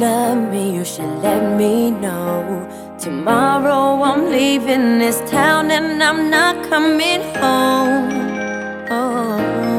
love me, you should let me know. Tomorrow I'm leaving this town and I'm not coming home. Oh.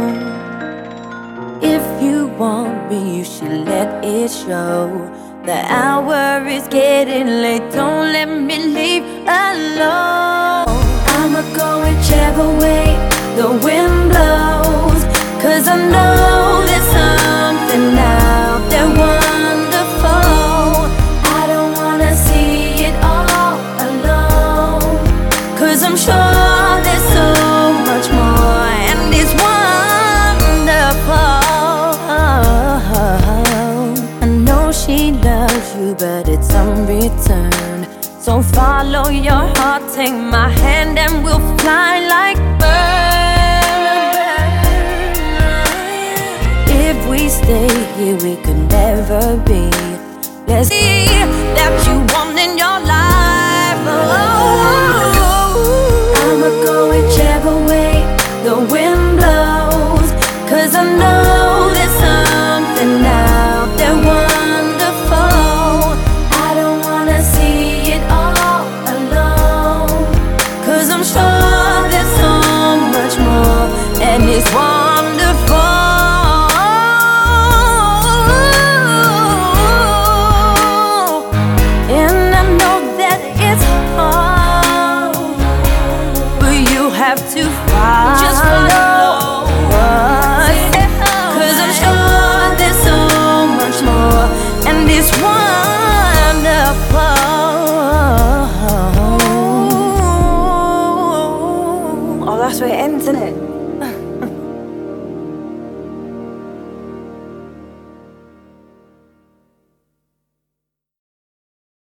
If you want me, you should let it show. The hour is getting late, don't let me leave alone. I'ma go whichever way the wind blows, 'cause I know there's something out there wonderful. I don't wanna see it all alone, 'cause I'm sure there's so much more, and it's wonderful. I know she loves you, but it's unreturned. So follow your heart, take my hand, and we'll fly like birds. If we stay here, we could never be. Let's see that you want in your life. Oh, I'ma go whichever way the wind blows, 'cause I know there's something out there wonderful. I don't wanna see it all alone, 'cause I'm sure there's so much more, and it's one.